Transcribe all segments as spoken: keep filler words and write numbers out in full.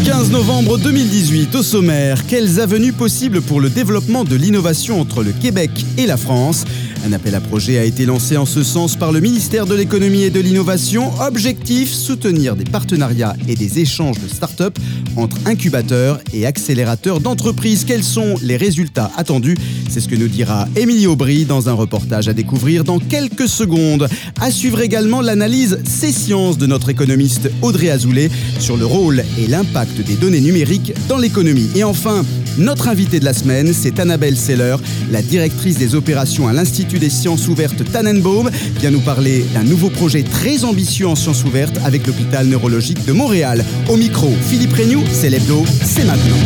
quinze novembre deux mille dix-huit, au sommaire, quelles avenues possibles pour le développement de l'innovation entre le Québec et la France ? Un appel à projet a été lancé en ce sens par le ministère de l'Économie et de l'Innovation. Objectif, soutenir des partenariats et des échanges de start-up entre incubateurs et accélérateurs d'entreprises. Quels sont les résultats attendus ? C'est ce que nous dira Émilie Aubry dans un reportage à découvrir dans quelques secondes. À suivre également l'analyse C-Sciences de notre économiste Audrey Azoulay sur le rôle et l'impact des données numériques dans l'économie. Et enfin, notre invitée de la semaine, c'est Annabelle Seller, la directrice des opérations à l'Institut des sciences ouvertes Tannenbaum, qui vient nous parler d'un nouveau projet très ambitieux en sciences ouvertes avec l'hôpital neurologique de Montréal. Au micro, Philippe Regnoux, c'est l'hebdo, c'est maintenant.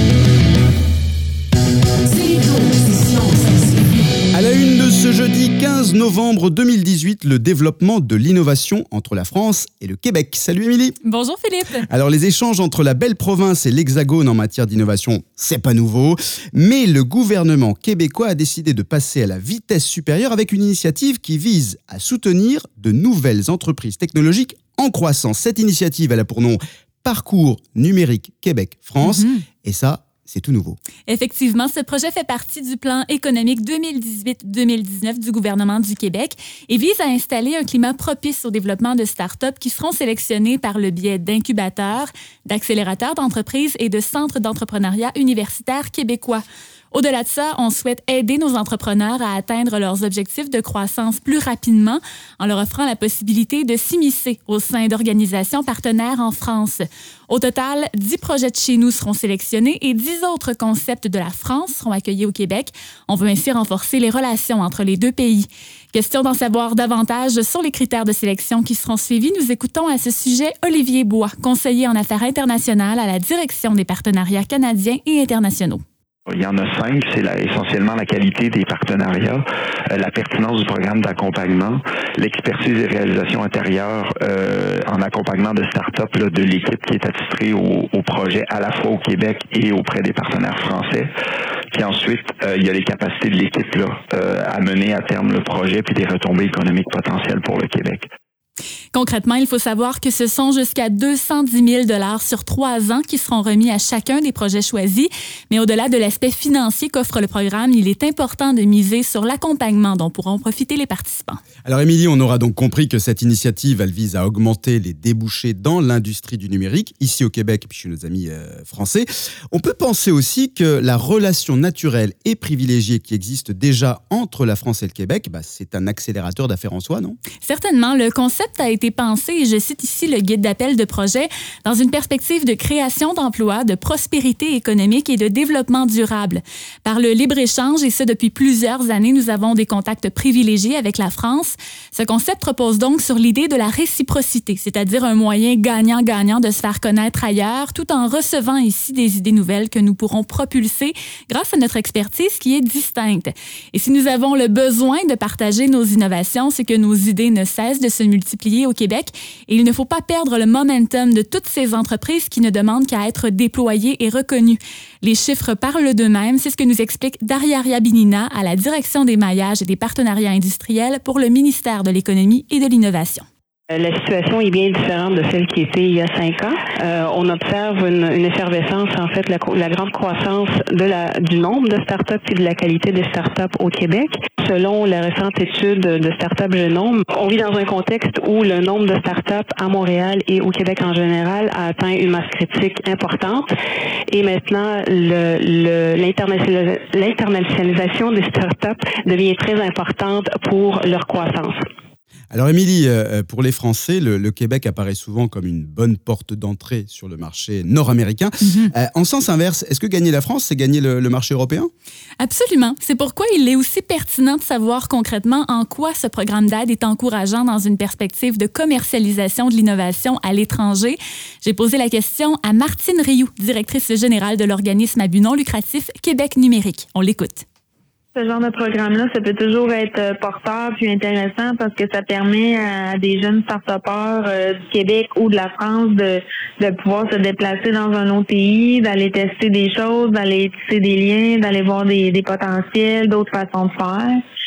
À la une de ce jeudi quinze novembre deux mille dix-huit, le développement de l'innovation entre la France et le Québec. Salut Émilie. Bonjour Philippe. Alors les échanges entre la belle province et l'Hexagone en matière d'innovation, c'est pas nouveau, mais le gouvernement québécois a décidé de passer à la vitesse supérieure avec une initiative qui vise à soutenir de nouvelles entreprises technologiques en croissance. Cette initiative, elle a pour nom Parcours numérique Québec-France, mm-hmm. et ça, c'est tout nouveau. Effectivement, ce projet fait partie du plan économique deux mille dix-huit deux mille dix-neuf du gouvernement du Québec et vise à installer un climat propice au développement de start-up qui seront sélectionnés par le biais d'incubateurs, d'accélérateurs d'entreprises et de centres d'entrepreneuriat universitaires québécois. Au-delà de ça, on souhaite aider nos entrepreneurs à atteindre leurs objectifs de croissance plus rapidement en leur offrant la possibilité de s'immiscer au sein d'organisations partenaires en France. Au total, dix projets de chez nous seront sélectionnés et dix autres concepts de la France seront accueillis au Québec. On veut ainsi renforcer les relations entre les deux pays. Question d'en savoir davantage sur les critères de sélection qui seront suivis. Nous écoutons à ce sujet Olivier Bois, conseiller en affaires internationales à la direction des partenariats canadiens et internationaux. Il y en a cinq, c'est la, essentiellement la qualité des partenariats, euh, la pertinence du programme d'accompagnement, l'expertise et réalisation intérieure euh, en accompagnement de start-up là, de l'équipe qui est attitrée au, au projet à la fois au Québec et auprès des partenaires français. Puis ensuite, euh, il y a les capacités de l'équipe là, euh, à mener à terme le projet puis des retombées économiques potentielles pour le Québec. Concrètement, il faut savoir que ce sont jusqu'à deux cent dix mille dollars sur trois ans qui seront remis à chacun des projets choisis. Mais au-delà de l'aspect financier qu'offre le programme, il est important de miser sur l'accompagnement dont pourront profiter les participants. Alors Émilie, on aura donc compris que cette initiative, elle vise à augmenter les débouchés dans l'industrie du numérique, ici au Québec et puis chez nos amis euh, français. On peut penser aussi que la relation naturelle et privilégiée qui existe déjà entre la France et le Québec, bah, c'est un accélérateur d'affaires en soi, non? Certainement. Le concept a été pensé, et je cite ici le guide d'appel de projet, dans une perspective de création d'emplois, de prospérité économique et de développement durable. Par le libre-échange, et ce depuis plusieurs années, nous avons des contacts privilégiés avec la France. Ce concept repose donc sur l'idée de la réciprocité, c'est-à-dire un moyen gagnant-gagnant de se faire connaître ailleurs, tout en recevant ici des idées nouvelles que nous pourrons propulser grâce à notre expertise qui est distincte. Et si nous avons le besoin de partager nos innovations, c'est que nos idées ne cessent de se multiplier au Québec et il ne faut pas perdre le momentum de toutes ces entreprises qui ne demandent qu'à être déployées et reconnues. Les chiffres parlent d'eux-mêmes, c'est ce que nous explique Daria Ryabinina à la direction des maillages et des partenariats industriels pour le ministère de l'Économie et de l'Innovation. La situation est bien différente de celle qui était il y a cinq ans. Euh, on observe une, une effervescence, en fait, la, la grande croissance de la, du nombre de startups et de la qualité des startups au Québec. Selon la récente étude de Startup Genome, on vit dans un contexte où le nombre de startups à Montréal et au Québec en général a atteint une masse critique importante. Et maintenant, le, le, l'internationalis- l'internationalisation des startups devient très importante pour leur croissance. Alors Émilie, euh, pour les Français, le, le Québec apparaît souvent comme une bonne porte d'entrée sur le marché nord-américain. Mm-hmm. Euh, en sens inverse, est-ce que gagner la France, c'est gagner le, le marché européen? Absolument. C'est pourquoi il est aussi pertinent de savoir concrètement en quoi ce programme d'aide est encourageant dans une perspective de commercialisation de l'innovation à l'étranger. J'ai posé la question à Martine Rioux, directrice générale de l'organisme à but non lucratif Québec numérique. On l'écoute. Ce genre de programme-là, ça peut toujours être porteur puis intéressant parce que ça permet à des jeunes start-upers euh, du Québec ou de la France de, de pouvoir se déplacer dans un autre pays, d'aller tester des choses, d'aller tisser des liens, d'aller voir des, des potentiels, d'autres façons de faire.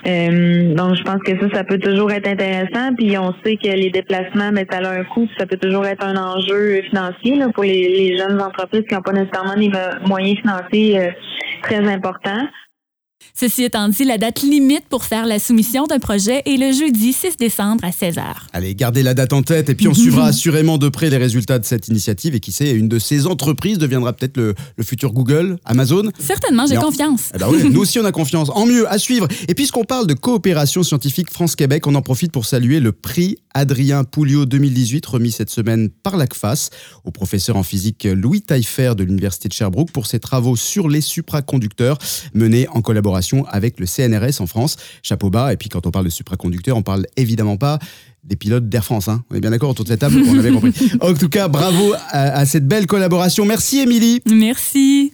Euh, donc, je pense que ça, ça peut toujours être intéressant. Puis, on sait que les déplacements, mais ça a un coût. Ça peut toujours être un enjeu financier là, pour les, les jeunes entreprises qui n'ont pas nécessairement des moyens financiers euh, très importants. Ceci étant dit, la date limite pour faire la soumission d'un projet est le jeudi six décembre à seize heures. Allez, gardez la date en tête et puis on suivra assurément de près les résultats de cette initiative et qui sait, une de ces entreprises deviendra peut-être le, le futur Google, Amazon. Certainement, j'ai non. confiance. Eh ben oui, nous aussi on a confiance. En mieux, à suivre. Et puisqu'on parle de coopération scientifique France-Québec, on en profite pour saluer le prix Adrien Pouliot deux mille dix-huit remis cette semaine par l'A C F A S au professeur en physique Louis Taillefer de l'Université de Sherbrooke pour ses travaux sur les supraconducteurs menés en collaboration avec le C N R S en France. Chapeau bas. Et puis quand on parle de supraconducteurs, on parle évidemment pas des pilotes d'Air France. Hein. On est bien d'accord autour de cette table, on avait compris. En tout cas, bravo à, à cette belle collaboration. Merci Émilie. Merci.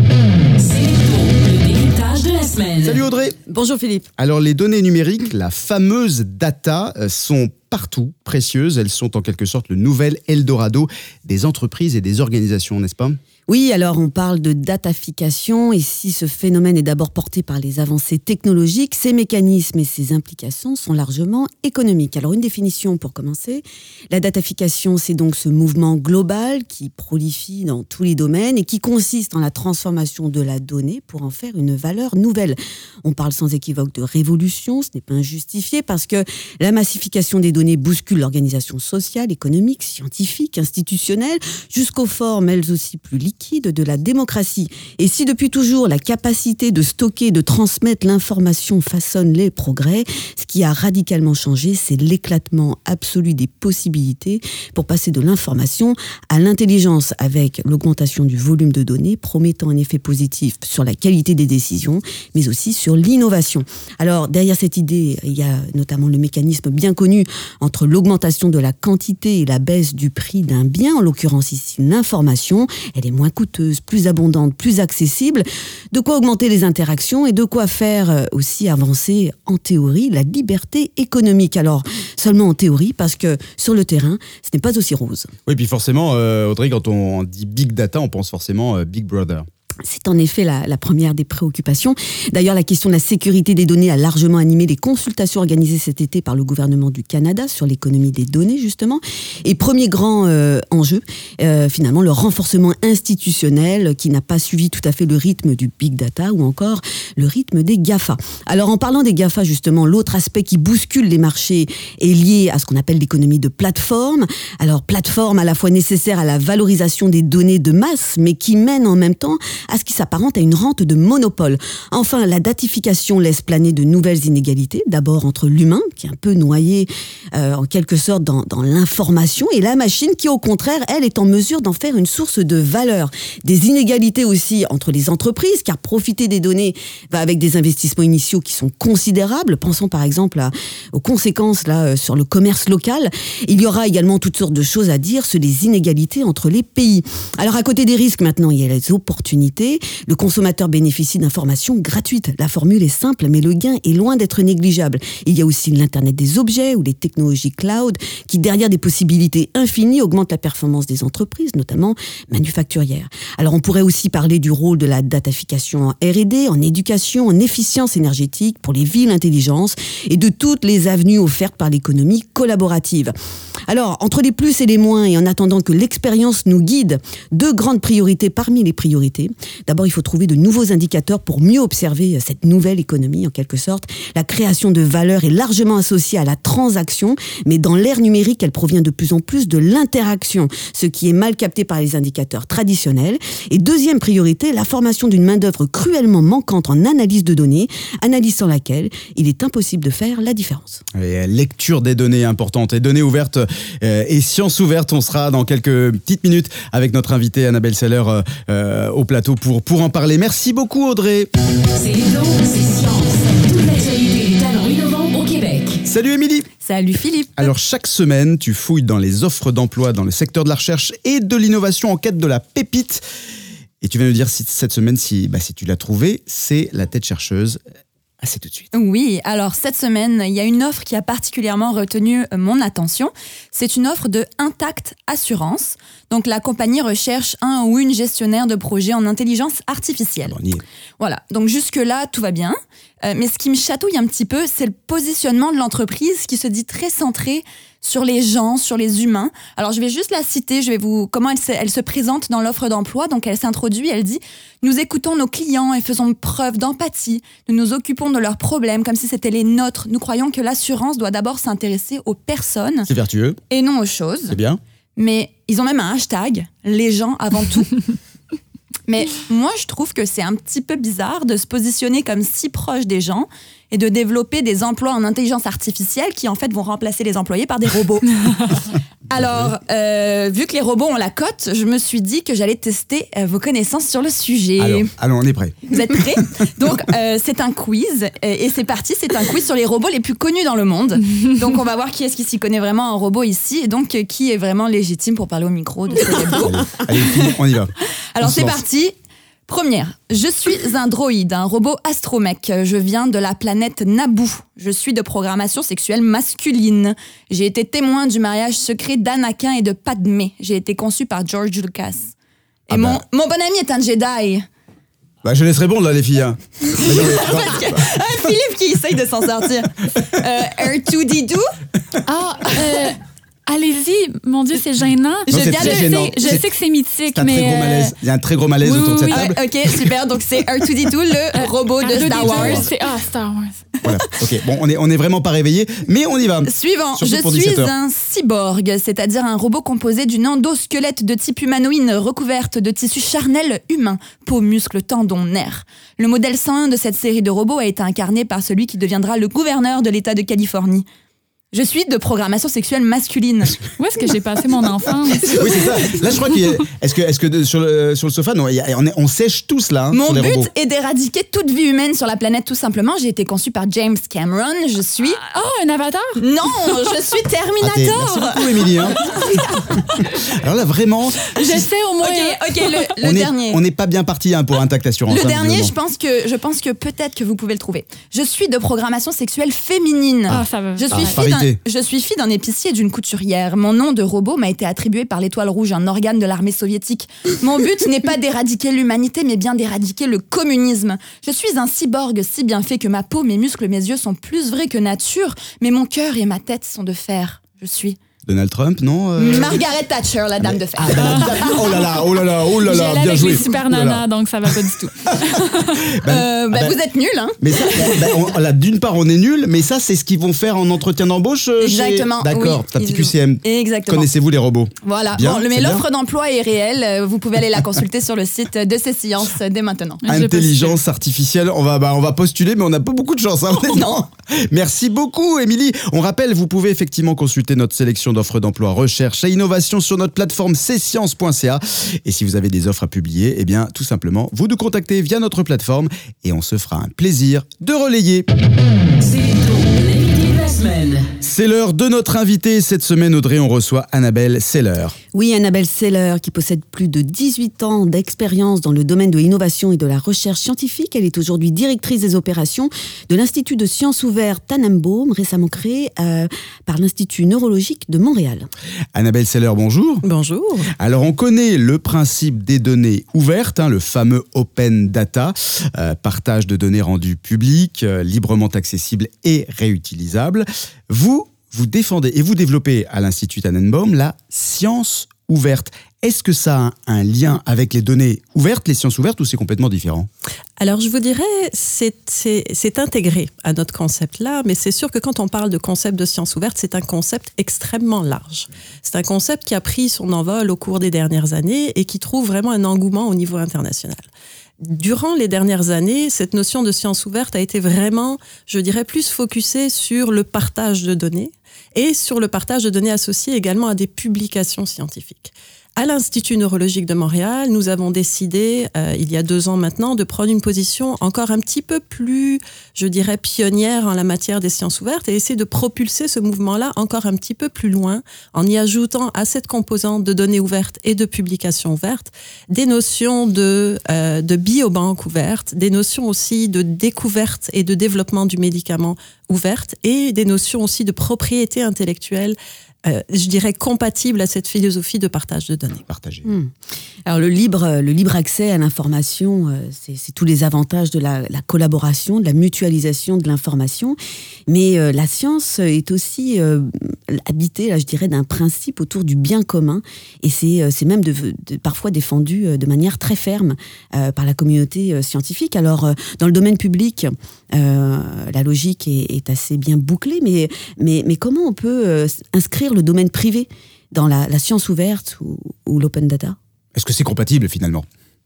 De la semaine. Salut Audrey. Bonjour Philippe. Alors les données numériques, la fameuse data, sont partout précieuses. Elles sont en quelque sorte le nouvel Eldorado des entreprises et des organisations, n'est-ce pas ? Oui, alors on parle de datafication et si ce phénomène est d'abord porté par les avancées technologiques, ces mécanismes et ces implications sont largement économiques. Alors une définition pour commencer, la datafication c'est donc ce mouvement global qui prolifie dans tous les domaines et qui consiste en la transformation de la donnée pour en faire une valeur nouvelle. On parle sans équivoque de révolution, ce n'est pas injustifié parce que la massification des données bouscule l'organisation sociale, économique, scientifique, institutionnelle, jusqu'aux formes elles aussi plus liquides de la démocratie. Et si depuis toujours la capacité de stocker, de transmettre l'information façonne les progrès, ce qui a radicalement changé, c'est l'éclatement absolu des possibilités pour passer de l'information à l'intelligence avec l'augmentation du volume de données promettant un effet positif sur la qualité des décisions, mais aussi sur l'innovation. Alors derrière cette idée, il y a notamment le mécanisme bien connu entre l'augmentation de la quantité et la baisse du prix d'un bien, en l'occurrence ici l'information, elle est moins coûteuse, plus abondante, plus accessible, de quoi augmenter les interactions et de quoi faire aussi avancer en théorie la liberté économique. Alors seulement en théorie parce que sur le terrain, ce n'est pas aussi rose. Oui, puis forcément, euh, Audrey, quand on dit Big Data, on pense forcément euh, Big Brother. C'est en effet la, la première des préoccupations. D'ailleurs, la question de la sécurité des données a largement animé les consultations organisées cet été par le gouvernement du Canada sur l'économie des données, justement. Et premier grand euh, enjeu, euh, finalement, le renforcement institutionnel qui n'a pas suivi tout à fait le rythme du Big Data ou encore le rythme des GAFA. Alors, en parlant des GAFA, justement, l'autre aspect qui bouscule les marchés est lié à ce qu'on appelle l'économie de plateforme. Alors, plateforme à la fois nécessaire à la valorisation des données de masse, mais qui mène en même temps à ce qui s'apparente à une rente de monopole. Enfin, la datification laisse planer de nouvelles inégalités, d'abord entre l'humain, qui est un peu noyé euh, en quelque sorte dans, dans l'information, et la machine qui, au contraire, elle, est en mesure d'en faire une source de valeur. Des inégalités aussi entre les entreprises, car profiter des données va avec des investissements initiaux qui sont considérables. Pensons par exemple à, aux conséquences là, sur le commerce local. Il y aura également toutes sortes de choses à dire sur les inégalités entre les pays. Alors, à côté des risques, maintenant, il y a les opportunités. Le consommateur bénéficie d'informations gratuites. La formule est simple, mais le gain est loin d'être négligeable. Il y a aussi l'Internet des objets ou les technologies cloud qui, derrière des possibilités infinies, augmentent la performance des entreprises, notamment manufacturières. Alors, on pourrait aussi parler du rôle de la datafication en R et D, en éducation, en efficience énergétique, pour les villes intelligentes et de toutes les avenues offertes par l'économie collaborative. Alors, entre les plus et les moins, et en attendant que l'expérience nous guide, deux grandes priorités parmi les priorités. D'abord, il faut trouver de nouveaux indicateurs pour mieux observer cette nouvelle économie, en quelque sorte. La création de valeur est largement associée à la transaction, mais dans l'ère numérique, elle provient de plus en plus de l'interaction, ce qui est mal capté par les indicateurs traditionnels. Et deuxième priorité, la formation d'une main-d'œuvre cruellement manquante en analyse de données, analyse sans laquelle il est impossible de faire la différence. Et lecture des données importantes et données ouvertes euh, et sciences ouvertes. On sera dans quelques petites minutes avec notre invitée Annabelle Seller euh, euh, au plateau pour, pour en parler. Merci beaucoup Audrey. C'est Hello, c'est Science. Toute l'actualité des talents innovants au Québec. Salut Émilie. Salut Philippe. Alors chaque semaine, tu fouilles dans les offres d'emploi dans le secteur de la recherche et de l'innovation en quête de la pépite. Et tu vas nous dire si, cette semaine si, bah, si tu l'as trouvée, c'est la tête chercheuse. Ah, c'est tout de suite. Oui, alors cette semaine, il y a une offre qui a particulièrement retenu mon attention. C'est une offre de Intact Assurance. Donc la compagnie recherche un ou une gestionnaire de projet en intelligence artificielle. Bon, on y est. Voilà, donc jusque-là, tout va bien. Euh, mais ce qui me chatouille un petit peu, c'est le positionnement de l'entreprise qui se dit très centré sur les gens, sur les humains. Alors, je vais juste la citer, je vais vous comment elle se, elle se présente dans l'offre d'emploi. Donc, elle s'introduit, elle dit « Nous écoutons nos clients et faisons preuve d'empathie. Nous nous occupons de leurs problèmes comme si c'était les nôtres. Nous croyons que l'assurance doit d'abord s'intéresser aux personnes. » C'est vertueux. Et non aux choses. C'est bien. Mais ils ont même un hashtag, les gens avant tout. Mais moi, je trouve que c'est un petit peu bizarre de se positionner comme si proche des gens et de développer des emplois en intelligence artificielle qui, en fait, vont remplacer les employés par des robots. Alors, euh, vu que les robots ont la cote, je me suis dit que j'allais tester euh, vos connaissances sur le sujet. Alors, allons, on est prêts. Vous êtes prêts? Donc, euh, c'est un quiz. Et c'est parti, c'est un quiz sur les robots les plus connus dans le monde. Donc, on va voir qui est-ce qui s'y connaît vraiment en robot ici. Et donc, qui est vraiment légitime pour parler au micro de ce robot. Allez, allez, on y va. Alors, on c'est parti. Première, je suis un droïde, un robot astromech. Je viens de la planète Naboo. Je suis de programmation sexuelle masculine. J'ai été témoin du mariage secret d'Anakin et de Padmé. J'ai été conçu par George Lucas. Et Ah mon, bah. mon bon ami est un Jedi. Bah, je laisse répondre là, les filles. Hein. Parce que, ah, Philippe qui essaye de s'en sortir. Euh, R deux D deux. Ah, euh, allez-y, mon Dieu, c'est gênant. Non, je c'est viens très de- gênant. Je C'est- sais que c'est mythique, C'est un mais. très gros euh, malaise. Il y a un très gros malaise oui, autour de oui, cette oui. table. Ouais, ok, super. Donc c'est R deux D deux, le robot de R deux D deux, Star Wars. c'est- Ah, Star Wars. Voilà. Ok. Bon, on est, on est vraiment pas réveillés, mais on y va. Suivant, Surtout je pour suis dix-sept heures. un cyborg, c'est-à-dire un robot composé d'une endosquelette de type humanoïde recouverte de tissus charnels humains, peau, muscles, tendons, nerfs. Le modèle cent un de cette série de robots a été incarné par celui qui deviendra le gouverneur de l'État de Californie. Je suis de programmation sexuelle masculine. Où est-ce que j'ai passé mon enfance? Oui, c'est ça. Là, je crois qu'il y a... Est-ce que, est-ce que de- sur, le, sur le sofa, non, il y a- on, est- on sèche tous là, hein, Mon sur les but robots. est d'éradiquer toute vie humaine sur la planète tout simplement. J'ai été conçu par James Cameron. Je suis... Oh, un avatar? Non, je suis Ah, t'es- Merci Terminator. beaucoup, Émilie. Hein. Alors là, vraiment, J'essaie au moins. Ok, ok, le, le on dernier. n'est pas bien parti hein, pour Intact Assurance. Le hein, dernier, je visiblement. pense que je pense que peut-être que vous pouvez le trouver. Je suis de programmation sexuelle féminine. Ah, ça va. Je suis Ah, fille d'un, parité. je suis fille d'un épicier et d'une couturière. Mon nom de robot m'a été attribué par l'Étoile Rouge, un organe de l'armée soviétique. Mon but n'est pas d'éradiquer l'humanité, mais bien d'éradiquer le communisme. Je suis un cyborg si bien fait que ma peau, mes muscles, mes yeux sont plus vrais que nature, mais mon cœur et ma tête sont de fer. Je suis Donald Trump, non euh... Margaret Thatcher, la dame de fer. Ah, ben, oh là là, oh là là, oh là là, J'allais bien avec joué. les super Oh là là. nanas, donc ça va pas du tout. Euh, bah, ben- vous êtes nuls, hein. Mais ça, ben, on- là, d'une part, on est nul, mais ça, c'est ce qu'ils vont faire en entretien d'embauche. euh, chez- Exactement. D'accord, oui, ta petite ils- Q C M. Exactement. Connaissez-vous les robots? Voilà, Bien, bon, c'est mais bien. l'offre d'emploi est réelle. Euh, Vous pouvez aller la consulter sur le site de C Sciences dès maintenant. Je Intelligence artificielle, on va, bah, on va postuler, mais on n'a pas beaucoup de chance. Hein, honnêtement. Merci beaucoup, Émilie. On rappelle, vous pouvez effectivement consulter notre sélection d'offres d'emploi, recherche et innovation sur notre plateforme c sciences point c a. Et si vous avez des offres à publier, eh bien, tout simplement, vous nous contactez via notre plateforme et on se fera un plaisir de relayer. C'est donc l'invité de la semaine. C'est l'heure de notre invité. Cette semaine, Audrey, on reçoit Annabelle Seller. Oui, Annabelle Seller, qui possède plus de dix-huit ans d'expérience dans le domaine de l'innovation et de la recherche scientifique. Elle est aujourd'hui directrice des opérations de l'Institut de sciences ouvertes Tannenbaum, récemment créé euh, par l'Institut neurologique de Montréal. Annabelle Seller, bonjour. Bonjour. Alors, on connaît le principe des données ouvertes, hein, le fameux open data, euh, partage de données rendues publiques, euh, librement accessibles et réutilisables. Vous, vous défendez et vous développez à l'Institut Tannenbaum la science ouverte. Est-ce que ça a un, un lien avec les données ouvertes, les sciences ouvertes, ou c'est complètement différent? Alors, je vous dirais, c'est, c'est, c'est intégré à notre concept-là, mais c'est sûr que quand on parle de concept de science ouverte, c'est un concept extrêmement large. C'est un concept qui a pris son envol au cours des dernières années et qui trouve vraiment un engouement au niveau international. Durant les dernières années, cette notion de science ouverte a été vraiment, je dirais, plus focusée sur le partage de données et sur le partage de données associées également à des publications scientifiques. À l'Institut neurologique de Montréal, nous avons décidé, euh, il y a deux ans maintenant, de prendre une position encore un petit peu plus, je dirais, pionnière en la matière des sciences ouvertes et essayer de propulser ce mouvement-là encore un petit peu plus loin en y ajoutant à cette composante de données ouvertes et de publications ouvertes des notions de, euh, de biobanques ouvertes, des notions aussi de découverte et de développement du médicament ouverte et des notions aussi de propriété intellectuelle, euh, je dirais, compatibles à cette philosophie de partage de données. Partagé. Mmh. Alors le libre, le libre accès à l'information, euh, c'est, c'est tous les avantages de la, la collaboration, de la mutualisation de l'information, mais euh, la science est aussi euh, habitée, là, je dirais, d'un principe autour du bien commun, et c'est, euh, c'est même de, de, parfois défendu euh, de manière très ferme euh, par la communauté euh, scientifique. Alors euh, dans le domaine public, euh, la logique est, est assez bien bouclée, mais, mais, mais comment on peut euh, inscrire le domaine privé dans la, la science ouverte ou, ou l'open data ? Est-ce que c'est compatible finalement ?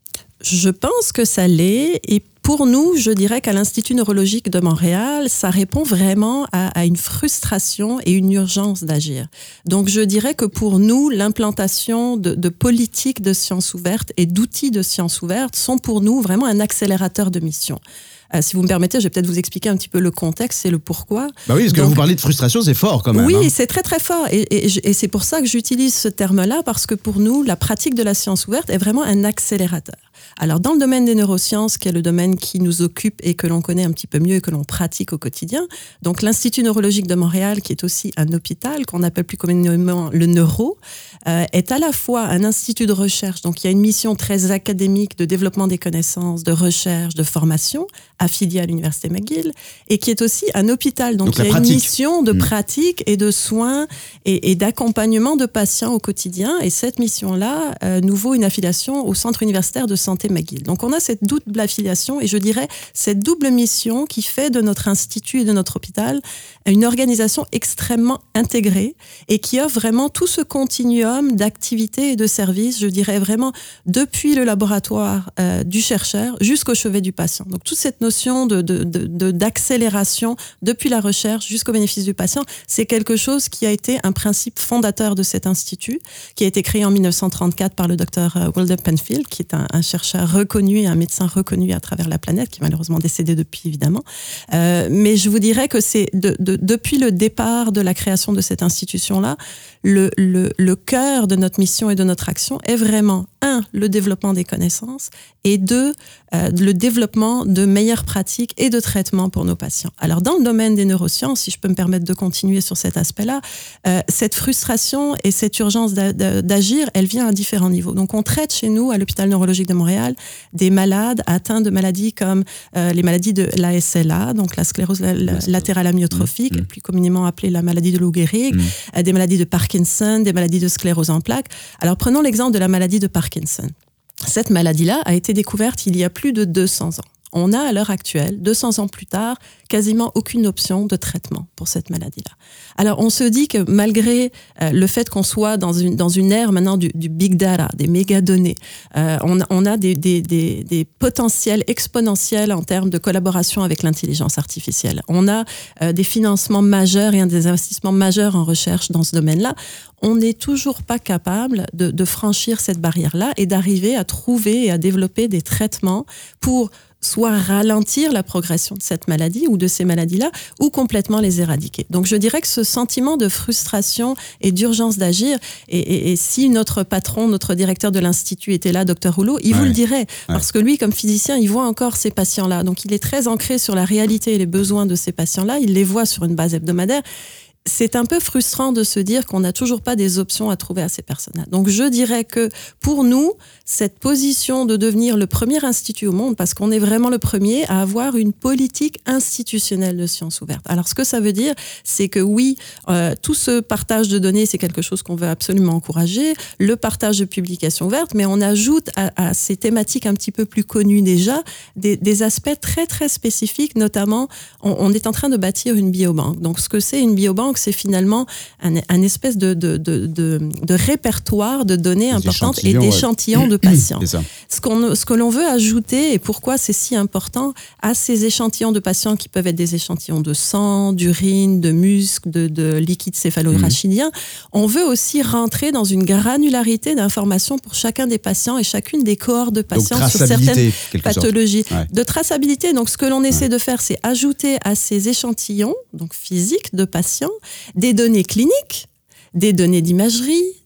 Je pense que ça l'est. Et pour nous, je dirais qu'à l'Institut neurologique de Montréal, ça répond vraiment à, à une frustration et une urgence d'agir. Donc je dirais que pour nous, l'implantation de, de politiques de sciences ouvertes et d'outils de sciences ouvertes sont pour nous vraiment un accélérateur de mission. Euh, si vous me permettez, je vais peut-être vous expliquer un petit peu le contexte et le pourquoi. Bah oui, parce que Donc, vous parlez de frustration, c'est fort quand même. Oui, hein. c'est très très fort. Et, et, et c'est pour ça que j'utilise ce terme-là, parce que pour nous, la pratique de la science ouverte est vraiment un accélérateur. Alors, dans le domaine des neurosciences, qui est le domaine qui nous occupe et que l'on connaît un petit peu mieux et que l'on pratique au quotidien, donc l'Institut neurologique de Montréal, qui est aussi un hôpital, qu'on appelle plus communément le Neuro, euh, est à la fois un institut de recherche, donc il y a une mission très académique de développement des connaissances, de recherche, de formation, affilié à l'Université McGill, et qui est aussi un hôpital. Donc, donc il y a pratique. Une mission de mmh. pratique et de soins et, et d'accompagnement de patients au quotidien. Et cette mission-là euh, nous vaut une affiliation au Centre universitaire de santé McGill. Donc on a cette double affiliation et je dirais cette double mission qui fait de notre institut et de notre hôpital une organisation extrêmement intégrée et qui offre vraiment tout ce continuum d'activités et de services, je dirais vraiment depuis le laboratoire euh, du chercheur jusqu'au chevet du patient. Donc toute cette notion de, de, de, de, d'accélération depuis la recherche jusqu'au bénéfice du patient, c'est quelque chose qui a été un principe fondateur de cet institut, qui a été créé en dix-neuf cent trente-quatre par le docteur Wilder Penfield, qui est un, un chercheur reconnu et un médecin reconnu à travers la planète, qui est malheureusement décédé depuis, évidemment. Euh, mais je vous dirais que c'est de, de, depuis le départ de la création de cette institution-là, le, le, le cœur de notre mission et de notre action est vraiment, un, le développement des connaissances, et deux, euh, le développement de meilleures pratiques et de traitements pour nos patients. Alors, dans le domaine des neurosciences, si je peux me permettre de continuer sur cet aspect-là, euh, cette frustration et cette urgence d'a, d'a, d'agir, elle vient à différents niveaux. Donc, on traite chez nous, à l'hôpital neurologique de Montréal, des malades atteints de maladies comme euh, les maladies de l'A S L A, donc la sclérose la, la, latérale amyotrophique, mmh. plus communément appelée la maladie de Lou Gehrig, mmh. euh, des maladies de Parkinson, des maladies de sclérose en plaques. Alors, prenons l'exemple de la maladie de Parkinson. Cette maladie-là a été découverte il y a plus de deux cents ans. On a à l'heure actuelle, deux cents ans plus tard, quasiment aucune option de traitement pour cette maladie-là. Alors, on se dit que malgré euh, le fait qu'on soit dans une, dans une ère maintenant du, du big data, des mégadonnées, euh, on, on a des, des, des, des potentiels exponentiels en termes de collaboration avec l'intelligence artificielle. On a euh, des financements majeurs et des investissements majeurs en recherche dans ce domaine-là. On n'est toujours pas capable de, de franchir cette barrière-là et d'arriver à trouver et à développer des traitements pour soit ralentir la progression de cette maladie ou de ces maladies-là, ou complètement les éradiquer. Donc je dirais que ce sentiment de frustration et d'urgence d'agir, et, et, et si notre patron, notre directeur de l'Institut était là, docteur Rouleau, il ouais. vous le dirait, ouais. parce que lui, comme physicien, il voit encore ces patients-là. Donc il est très ancré sur la réalité et les besoins de ces patients-là, il les voit sur une base hebdomadaire. C'est un peu frustrant de se dire qu'on n'a toujours pas des options à trouver à ces personnes-là. Donc je dirais que pour nous, cette position de devenir le premier institut au monde, parce qu'on est vraiment le premier à avoir une politique institutionnelle de sciences ouvertes. Alors ce que ça veut dire, c'est que oui, euh, tout ce partage de données, c'est quelque chose qu'on veut absolument encourager, le partage de publications ouvertes, mais on ajoute à, à ces thématiques un petit peu plus connues déjà, des, des aspects très très spécifiques, notamment on, on est en train de bâtir une biobanque. Donc ce que c'est une biobanque, c'est finalement un, un espèce de, de, de, de, de répertoire de données des importantes et d'échantillons ouais. de patients. Ce, qu'on, ce que l'on veut ajouter, et pourquoi c'est si important, à ces échantillons de patients qui peuvent être des échantillons de sang, d'urine, de muscles, de, de liquide céphalo-rachidien, mmh. on veut aussi rentrer dans une granularité d'informations pour chacun des patients et chacune des cohortes de patients donc, sur certaines pathologies. Ouais. De traçabilité, donc ce que l'on essaie ouais. de faire, c'est ajouter à ces échantillons donc physiques de patients des données cliniques, des données d'imagerie,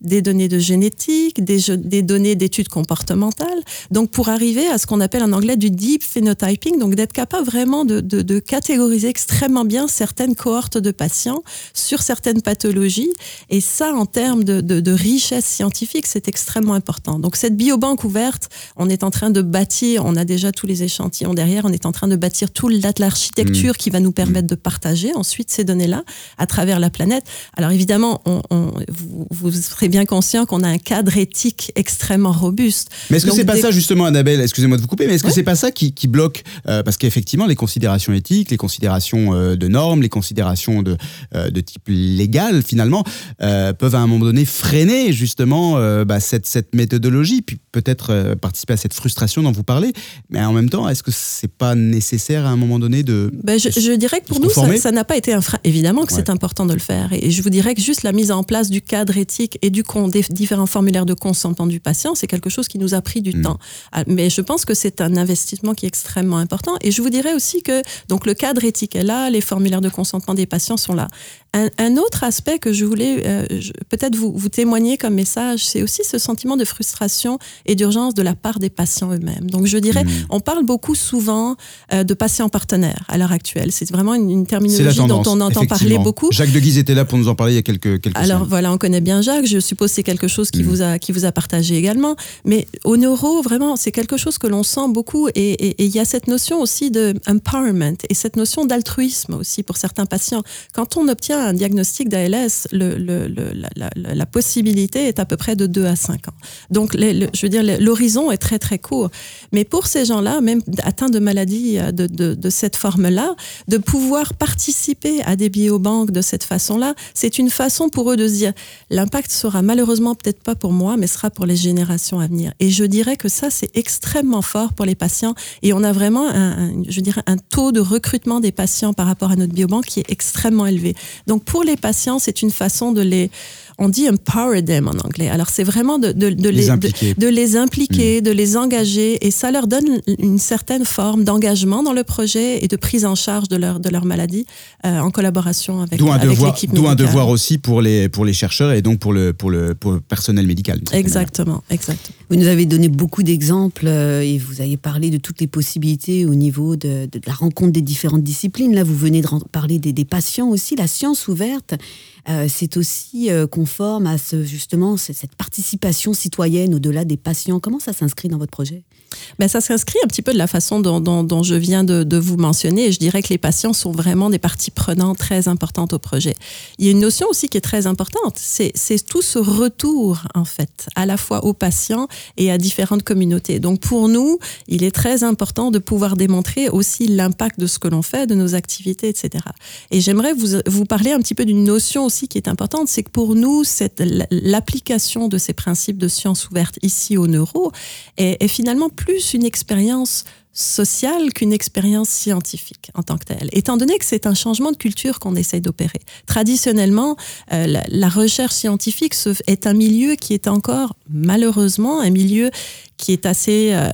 des données de génétique, des, des données d'études comportementales. Donc, pour arriver à ce qu'on appelle en anglais du deep phenotyping, donc d'être capable vraiment de, de, de catégoriser extrêmement bien certaines cohortes de patients sur certaines pathologies. Et ça, en termes de, de, de richesse scientifique, c'est extrêmement important. Donc, cette biobanque ouverte, on est en train de bâtir, on a déjà tous les échantillons derrière, on est en train de bâtir toute l'architecture mmh. qui va nous permettre de partager ensuite ces données-là à travers la planète. Alors, évidemment, on, on, vous, vous serez bien conscient qu'on a un cadre éthique extrêmement robuste. Mais est-ce que Donc, c'est pas des... ça, justement, Annabelle, excusez-moi de vous couper, mais est-ce que ouais. c'est pas ça qui, qui bloque euh, parce qu'effectivement, les considérations éthiques, les considérations euh, de normes, les considérations de, euh, de type légal, finalement, euh, peuvent à un moment donné freiner, justement, euh, bah, cette, cette méthodologie, puis peut-être euh, participer à cette frustration dont vous parlez. Mais en même temps, est-ce que c'est pas nécessaire à un moment donné de... Ben, je, je dirais que pour nous, ça, ça n'a pas été un frein. Évidemment que ouais. c'est important de le faire. Et je vous dirais que juste la mise en place du cadre éthique et du con, des différents formulaires de consentement du patient, c'est quelque chose qui nous a pris du mmh. temps. Mais je pense que c'est un investissement qui est extrêmement important. Et je vous dirais aussi que donc, le cadre éthique est là, les formulaires de consentement des patients sont là. Un, un autre aspect que je voulais euh, je, peut-être vous, vous témoigner comme message, c'est aussi ce sentiment de frustration et d'urgence de la part des patients eux-mêmes. Donc je dirais, mmh. on parle beaucoup souvent euh, de patients partenaires à l'heure actuelle. C'est vraiment une, une terminologie tendance, dont on entend parler beaucoup. Jacques Deguise était là pour nous en parler il y a quelques, quelques Alors semaines. voilà, on connaît bien Jacques. Je suppose que c'est quelque chose qui, mmh. vous a, qui vous a partagé également. Mais au neuro, vraiment, c'est quelque chose que l'on sent beaucoup. Et il y a cette notion aussi de empowerment et cette notion d'altruisme aussi pour certains patients. Quand on obtient un diagnostic d'A L S, le, le, le, la, la, la possibilité est à peu près de deux à cinq ans. Donc, les, le, je veux dire, l'horizon est très, très court. Mais pour ces gens-là, même atteints de maladies de, de, de cette forme-là, de pouvoir participer à des biobanques de cette façon-là, c'est une façon pour eux de se dire, l'impact sera malheureusement peut-être pas pour moi, mais sera pour les générations à venir. Et je dirais que ça, c'est extrêmement fort pour les patients. Et on a vraiment, un, un, je dirais, un taux de recrutement des patients par rapport à notre biobanque qui est extrêmement élevé. Donc, pour les patients, c'est une façon de les... On dit empower them en anglais. Alors, c'est vraiment de, de, de, les, les impliquer, de, de, les, impliquer mmh. de les engager, et ça leur donne une certaine forme d'engagement dans le projet et de prise en charge de leur, de leur maladie euh, en collaboration avec, d'où un avec devoir, l'équipe d'où médicale. D'où un devoir aussi pour les, pour les chercheurs et donc pour le, pour le, pour le personnel médical. Exactement, exactement. Vous nous avez donné beaucoup d'exemples euh, et vous avez parlé de toutes les possibilités au niveau de, de, de la rencontre des différentes disciplines. Là, vous venez de parler des, des patients aussi. La science ouverte, euh, c'est aussi euh, conforme à ce, justement cette participation citoyenne au-delà des patients. Comment ça s'inscrit dans votre projet ? Ben, ça s'inscrit un petit peu de la façon dont, dont, dont je viens de, de vous mentionner. Et je dirais que les patients sont vraiment des parties prenantes très importantes au projet. Il y a une notion aussi qui est très importante, c'est, c'est tout ce retour, en fait, à la fois aux patients et à différentes communautés. Donc pour nous, il est très important de pouvoir démontrer aussi l'impact de ce que l'on fait, de nos activités, et cetera. Et j'aimerais vous, vous parler un petit peu d'une notion aussi qui est importante, c'est que pour nous, cette, l'application de ces principes de science ouverte ici au neuro est, est finalement plus une expérience sociale qu'une expérience scientifique en tant que telle, étant donné que c'est un changement de culture qu'on essaye d'opérer. Traditionnellement, euh, la, la recherche scientifique est un milieu qui est encore, malheureusement, un milieu qui est assez euh,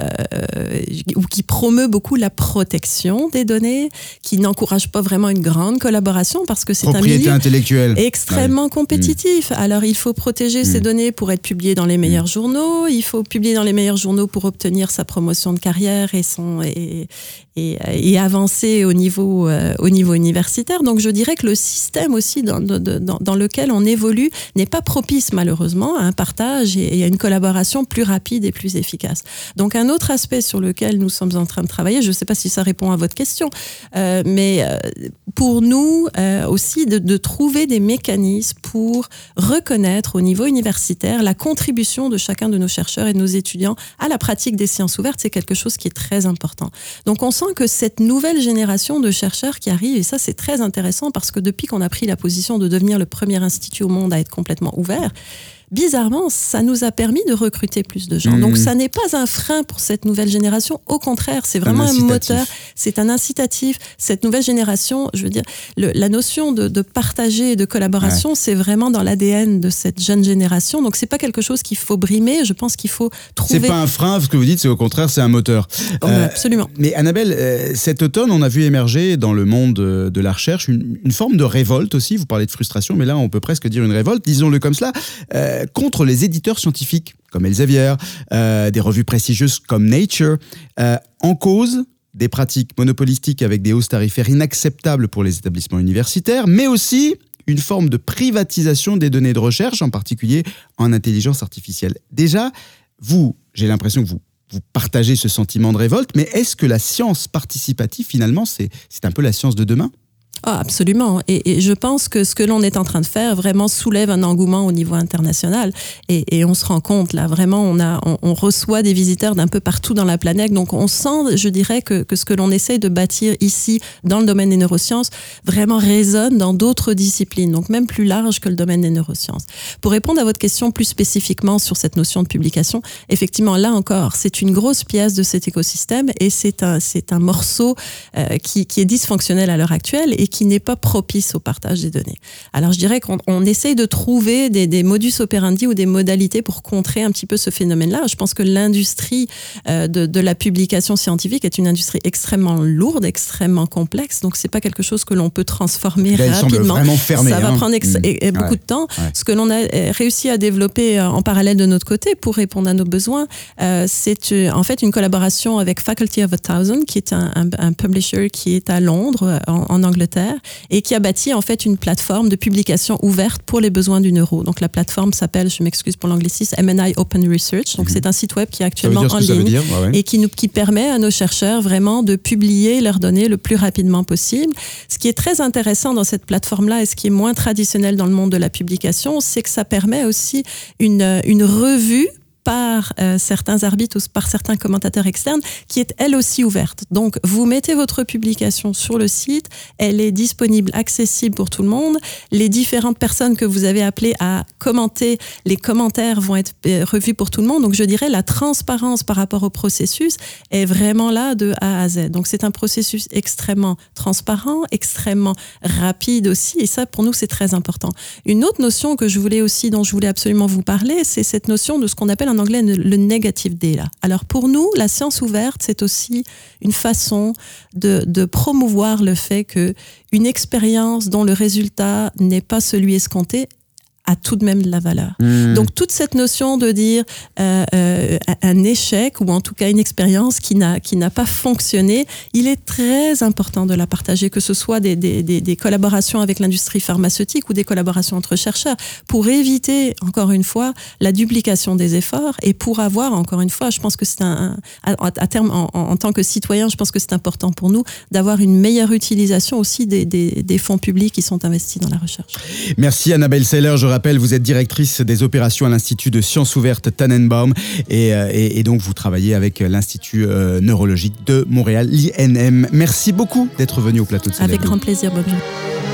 ou qui promeut beaucoup la protection des données, qui n'encourage pas vraiment une grande collaboration parce que c'est un milieu intellectuelle. extrêmement ouais. compétitif. Mmh. Alors il faut protéger mmh. ces données pour être publiées dans les meilleurs mmh. journaux, il faut publier dans les meilleurs journaux pour obtenir sa promotion de carrière et son et, et, et avancer au niveau euh, au niveau universitaire. Donc je dirais que le système aussi dans, dans, dans lequel on évolue n'est pas propice malheureusement à un partage et, et à une collaboration plus rapide et plus efficace. Donc un autre aspect sur lequel nous sommes en train de travailler, je ne sais pas si ça répond à votre question, euh, mais euh, pour nous euh, aussi de, de trouver des mécanismes pour reconnaître au niveau universitaire la contribution de chacun de nos chercheurs et de nos étudiants à la pratique des sciences ouvertes, c'est quelque chose qui est très important. Donc on sent que cette nouvelle génération de chercheurs qui arrive, et ça c'est très intéressant parce que depuis qu'on a pris la position de devenir le premier institut au monde à être complètement ouvert, bizarrement, ça nous a permis de recruter plus de gens. Mmh. Donc, ça n'est pas un frein pour cette nouvelle génération. Au contraire, c'est vraiment un, un moteur. C'est un incitatif. Cette nouvelle génération, je veux dire, le, la notion de, de partager et de collaboration, ouais. c'est vraiment dans l'A D N de cette jeune génération. Donc, c'est pas quelque chose qu'il faut brimer. Je pense qu'il faut trouver... C'est pas un frein, ce que vous dites, c'est au contraire, c'est un moteur. Oh, euh, absolument. Mais Annabelle, euh, cet automne, on a vu émerger dans le monde de la recherche une, une forme de révolte aussi. Vous parlez de frustration, mais là, on peut presque dire une révolte. Disons-le comme cela. Euh, euh, contre les éditeurs scientifiques comme Elsevier, euh, des revues prestigieuses comme Nature, euh, en cause des pratiques monopolistiques avec des hausses tarifaires inacceptables pour les établissements universitaires, mais aussi une forme de privatisation des données de recherche, en particulier en intelligence artificielle. Déjà, vous, j'ai l'impression que vous, vous partagez ce sentiment de révolte, mais est-ce que la science participative, finalement, c'est, c'est un peu la science de demain ? Ah, absolument. Et, et je pense que ce que l'on est en train de faire vraiment soulève un engouement au niveau international. Et, et on se rend compte, là, vraiment, on, a, on, on reçoit des visiteurs d'un peu partout dans la planète. Donc, on sent, je dirais, que, que ce que l'on essaye de bâtir ici, dans le domaine des neurosciences, vraiment résonne dans d'autres disciplines, donc même plus large que le domaine des neurosciences. Pour répondre à votre question plus spécifiquement sur cette notion de publication, effectivement, là encore, c'est une grosse pièce de cet écosystème et c'est un, c'est un morceau euh, qui, qui est dysfonctionnel à l'heure actuelle et qui n'est pas propice au partage des données. Alors je dirais qu'on on essaye de trouver des, des modus operandi ou des modalités pour contrer un petit peu ce phénomène-là. Je pense que l'industrie euh, de, de la publication scientifique est une industrie extrêmement lourde, extrêmement complexe, donc c'est pas quelque chose que l'on peut transformer là, rapidement. Vraiment fermé, ça va hein. prendre ex- mmh. et, et beaucoup ouais. de temps. Ouais. Ce que l'on a réussi à développer en parallèle de notre côté pour répondre à nos besoins, euh, c'est euh, en fait une collaboration avec Faculty of a Thousand, qui est un, un, un publisher qui est à Londres, en, en Angleterre, et qui a bâti en fait une plateforme de publication ouverte pour les besoins du neuro. Donc la plateforme s'appelle, je m'excuse pour l'anglicisme, M N I Open Research. Donc mmh. c'est un site web qui est actuellement en ligne ouais, ouais. et qui nous qui permet à nos chercheurs vraiment de publier leurs données le plus rapidement possible. Ce qui est très intéressant dans cette plateforme-là et ce qui est moins traditionnel dans le monde de la publication, c'est que ça permet aussi une une revue par euh, certains arbitres ou par certains commentateurs externes, qui est elle aussi ouverte. Donc, vous mettez votre publication sur le site, elle est disponible, accessible pour tout le monde. Les différentes personnes que vous avez appelées à commenter, les commentaires vont être euh, revus pour tout le monde. Donc, je dirais la transparence par rapport au processus est vraiment là de A à Z. Donc, c'est un processus extrêmement transparent, extrêmement rapide aussi, et ça, pour nous, c'est très important. Une autre notion que je voulais aussi, dont je voulais absolument vous parler, c'est cette notion de ce qu'on appelle en anglais le negative data. Alors pour nous, la science ouverte, c'est aussi une façon de, de promouvoir le fait qu'une expérience dont le résultat n'est pas celui escompté a tout de même de la valeur. Mmh. Donc toute cette notion de dire euh, euh, un échec ou en tout cas une expérience qui n'a qui n'a pas fonctionné, il est très important de la partager, que ce soit des des des, des collaborations avec l'industrie pharmaceutique ou des collaborations entre chercheurs, pour éviter encore une fois la duplication des efforts et pour avoir encore une fois, je pense que c'est un, un à, à terme en, en, en tant que citoyen, je pense que c'est important pour nous d'avoir une meilleure utilisation aussi des des, des fonds publics qui sont investis dans la recherche. Merci Annabelle Seller. Je rappelle, vous êtes directrice des opérations à l'Institut de sciences ouvertes Tannenbaum et, et, et donc vous travaillez avec l'Institut euh, neurologique de Montréal, l'I N M. Merci beaucoup d'être venu au plateau de Célèbre. Avec grand plaisir, bonne journée.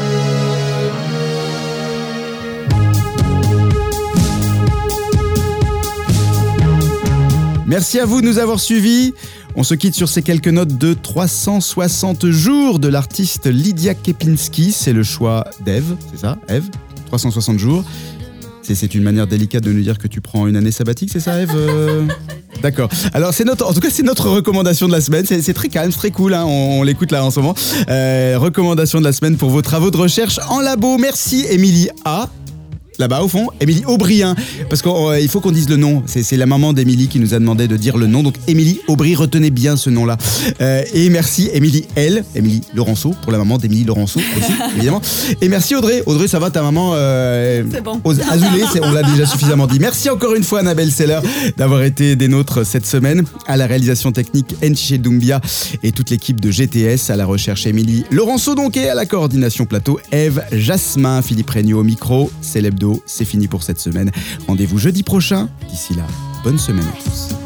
Merci à vous de nous avoir suivis. On se quitte sur ces quelques notes de trois cent soixante jours de l'artiste Lydia Kepinski. C'est le choix d'Ève, c'est ça, Ève ? trois cent soixante jours. C'est, c'est une manière délicate de nous dire que tu prends une année sabbatique, c'est ça, Ève ? euh... D'accord. Alors, c'est notre, en tout cas, c'est notre recommandation de la semaine. C'est, c'est très calme, c'est très cool. Hein. On, on l'écoute là en ce moment. Euh, recommandation de la semaine pour vos travaux de recherche en labo. Merci, Émilie A. Là-bas, au fond, Émilie Aubrien. Parce qu'il euh, faut qu'on dise le nom. C'est, c'est la maman d'Émilie qui nous a demandé de dire le nom. Donc, Émilie Aubry, retenez bien ce nom-là. Euh, et merci, Émilie L. Émilie Laurenceau, pour la maman d'Émilie Laurenceau aussi, évidemment. Et merci, Audrey. Audrey, ça va, ta maman euh, C'est bon. Aux Azoulay, c'est, on l'a déjà suffisamment dit. Merci encore une fois, Annabelle Seller, d'avoir été des nôtres cette semaine. À la réalisation technique, Enche Doumbia et toute l'équipe de G T S. À la recherche, Émilie Laurenceau, donc, et à la coordination plateau, Ève Jasmin, Philippe Regnault au micro. C'est l'hebdo. C'est fini pour cette semaine. Rendez-vous jeudi prochain. D'ici là, bonne semaine à tous.